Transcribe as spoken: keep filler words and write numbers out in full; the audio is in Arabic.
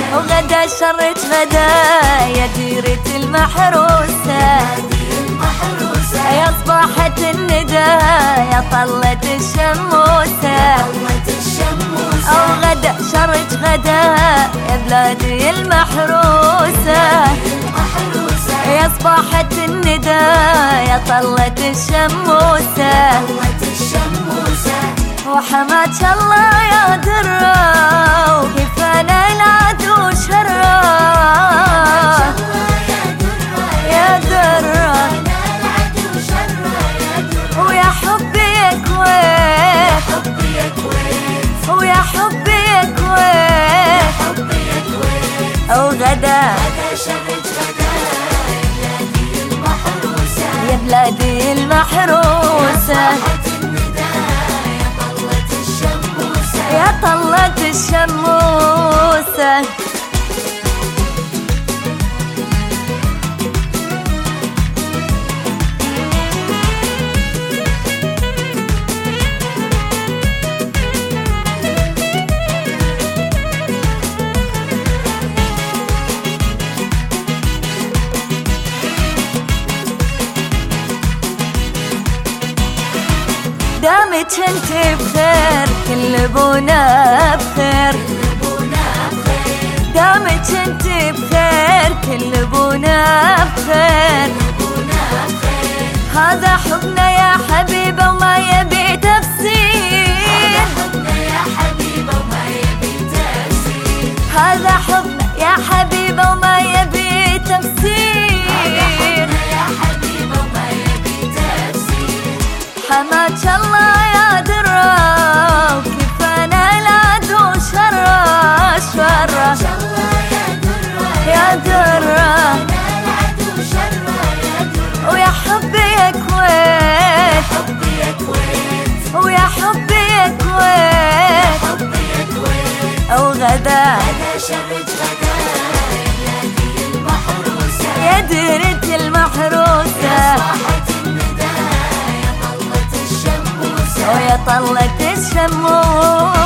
وغدا شرت غدا يا ديرة المحروسة، يا صباحة الندى يا طلة الشموسة، وغدا شرت غدا يا بلادي المحروسة، يا صباحة الندى يا طلة الشموسة، وحماك الله يا درة وكفانا العدو شرة، يا درة ويا حبي يا كويت، ويا حبي يا كويت، وغدا يا بلادي المحروسة، يا طلة الشموسة. دامك انت بخير كل بونا بخير، دامك انت بخير كل بونا بخير، هذا حبنا يا حبيبة وما يبي تفسير، هذا حبنا يا حبيبة وما يبي تفسير، حماك الله يا درة وكفانا العدو شرة شرة، يا درة ويا حبي يا كويت، ويا حبي يا كويت، وغدا يا ديرة المحروسة، ويا طلة الشموسة.